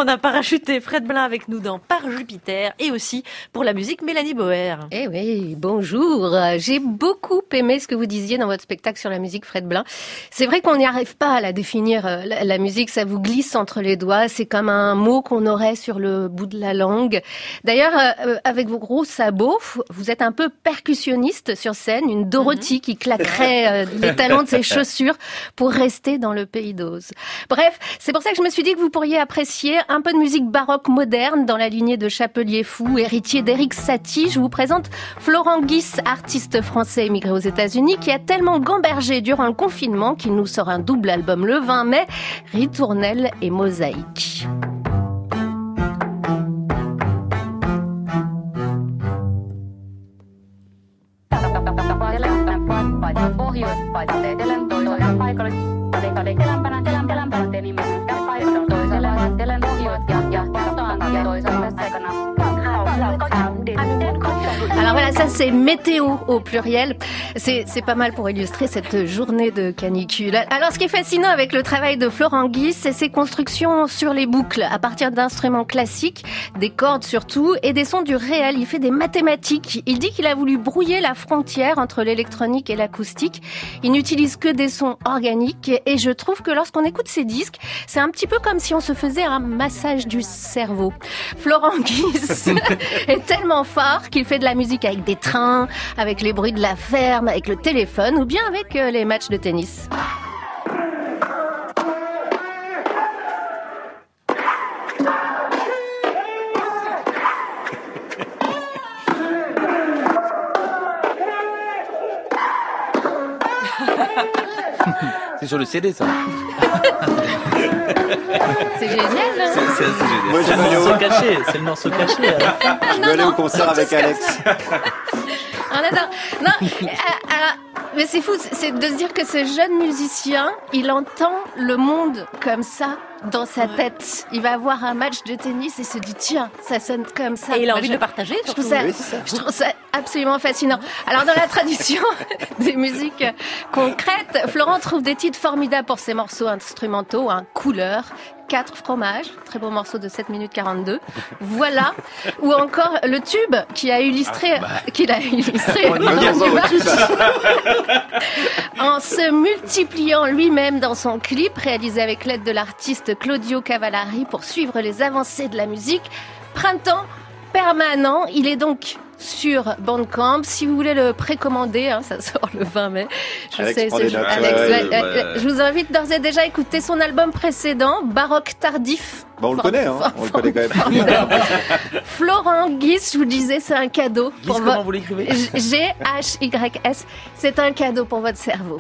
on a parachuté Fred Blin avec nous dans Par Jupiter et aussi pour la musique Mélanie Boer. Eh oui, bonjour. J'ai beaucoup aimé ce que vous disiez dans votre spectacle sur la musique, Fred Blin. C'est vrai qu'on n'y arrive pas à la définir. La musique, ça vous glisse entre les doigts. C'est comme un mot qu'on aurait sur le bout de la langue. D'ailleurs, avec vos gros sabots, vous êtes un peu percussionniste sur scène, une Dorothy qui claquerait les talons de ses chaussures pour rester dans le pays d'Oz. Bref, c'est pour ça que je me suis dit que vous pourriez apprécier un peu de musique baroque moderne dans la lignée de Chapelier Fou, héritier d'Éric Satie. Je vous présente Florent Guis, artiste français émigré aux États-Unis, qui a tellement gambergé durant le confinement qu'il nous sort un double album le 20 mai, Ritournelle et Mosaïque. Alors voilà, ça c'est météo au pluriel. C'est pas mal pour illustrer cette journée de canicule. Alors ce qui est fascinant avec le travail de Florent Guis, c'est ses constructions sur les boucles, à partir d'instruments classiques, des cordes surtout, et des sons du réel. Il fait des mathématiques. Il dit qu'il a voulu brouiller la frontière entre l'électronique et l'acoustique. Il n'utilise que des sons organiques, et je trouve que lorsqu'on écoute ses disques, c'est un petit peu comme si on se faisait un massage du cerveau. Florent Guis est tellement fort qu'il fait de la musique avec des trains, avec les bruits de la ferme, avec le téléphone ou bien avec les matchs de tennis. C'est sur le CD, ça. C'est génial, hein? C'est génial. Moi, C'est le morceau caché. C'est le morceau caché. À la fin. Je vais aller au concert avec Alex. On adore. Non, mais c'est fou, c'est de se dire que ce jeune musicien, il entend le monde comme ça dans sa tête. Il va avoir un match de tennis et se dit tiens, ça sonne comme ça. Et il a envie de le partager. Je trouve ça absolument fascinant. Alors dans la tradition des musiques concrètes, Florent trouve des titres formidables pour ses morceaux instrumentaux, Couleur, 4 fromages, très beau morceau de 7 minutes 42. Voilà. Ou encore le tube qu'il a illustré en se multipliant lui-même dans son clip réalisé avec l'aide de l'artiste Claudio Cavallari pour suivre les avancées de la musique. Printemps permanent, il est donc sur Bandcamp. Si vous voulez le précommander, ça sort le 20 mai. Je vous invite d'ores et déjà à écouter son album précédent, Baroque tardif. On le connaît, on le connaît quand même. Florent Guis, je vous disais, c'est un cadeau. Guis, comment vous l'écrivez ? G-H-Y-S. C'est un cadeau pour votre cerveau.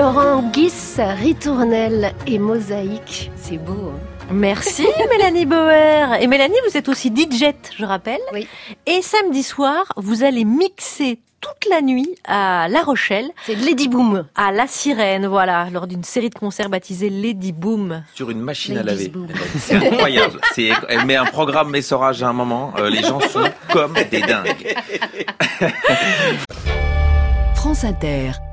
Laurent Guis, Ritournelle et Mosaïque. C'est beau, hein. Merci Mélanie Bauer. Et Mélanie, vous êtes aussi DJ, je rappelle. Oui. Et samedi soir, vous allez mixer toute la nuit à La Rochelle. C'est Lady Boom. À La Sirène, voilà, lors d'une série de concerts baptisée Lady Boom. Sur une machine à Ladies laver. Boom. C'est incroyable. Elle met un programme essorage à un moment. Les gens sont comme des dingues. France Inter.